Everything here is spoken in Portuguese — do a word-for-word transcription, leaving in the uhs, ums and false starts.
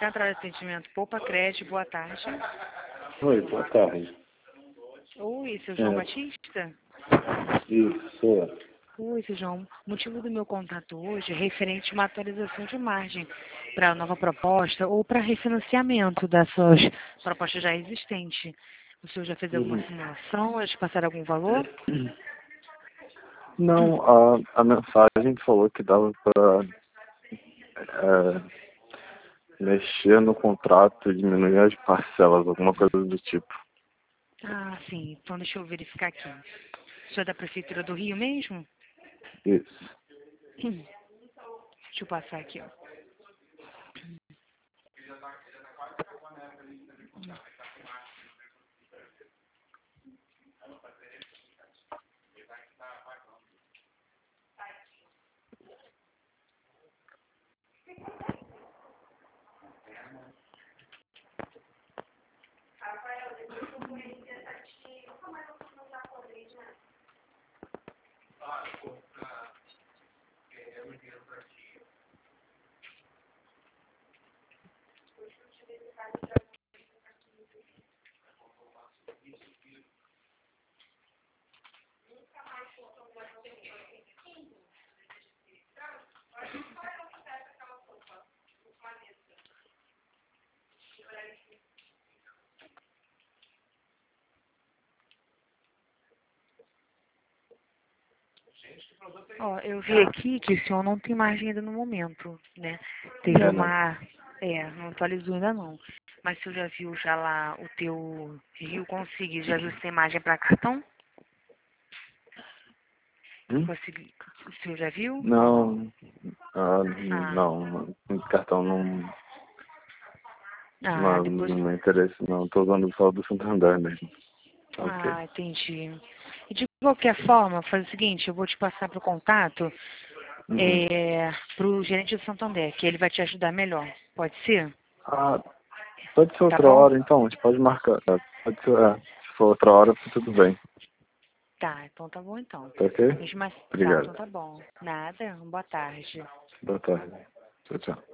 Central de Atendimento Poupa Crédito, boa tarde. Oi, boa tarde. Oi, seu João É. Batista? Isso, sou eu. Oi, seu João. O motivo do meu contato hoje é referente a uma atualização de margem para a nova proposta ou para refinanciamento das suas propostas já existentes. O senhor já fez alguma Uhum. simulação? Já te passaram algum valor? Não, a, a mensagem falou que dava para é, mexer no contrato, diminuir as parcelas, alguma coisa do tipo. Ah, sim. Então deixa eu verificar aqui. O senhor é da Prefeitura do Rio mesmo? Isso. Hum. Deixa eu passar aqui, ó. Ó, eu vi aqui que o senhor não tem margem ainda no momento, né? Teve É, não. uma... É, não atualizou ainda não. Mas o senhor já viu já lá o teu Rio Consegui, já viu se tem margem para cartão? Hum? Consegui. O senhor já viu? Não, ah, Ah, não, o cartão não, ah, não, depois... não me interessa, não. Estou usando só do Santander mesmo. Ok. Ah, entendi. E de qualquer forma, faz o seguinte, eu vou te passar para o contato Uhum. é, para o gerente do Santander, que ele vai te ajudar melhor. Pode ser? Ah, pode ser Tá outra bom? hora, então. A gente pode marcar. É, pode ser, é, se for outra hora, tudo bem. Tá, então tá bom então. Tá ok? Mesmo assim, tá, Obrigado. então tá bom. Nada, boa tarde. Boa tarde. Tchau, tchau.